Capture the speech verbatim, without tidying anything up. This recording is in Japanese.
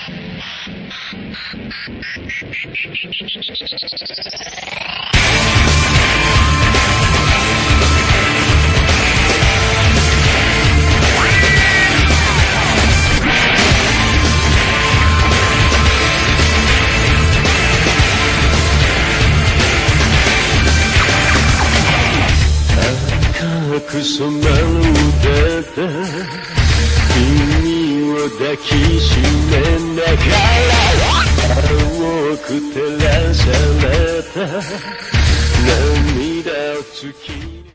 くそまるで君を抱きしめながら青く照らされた涙を突き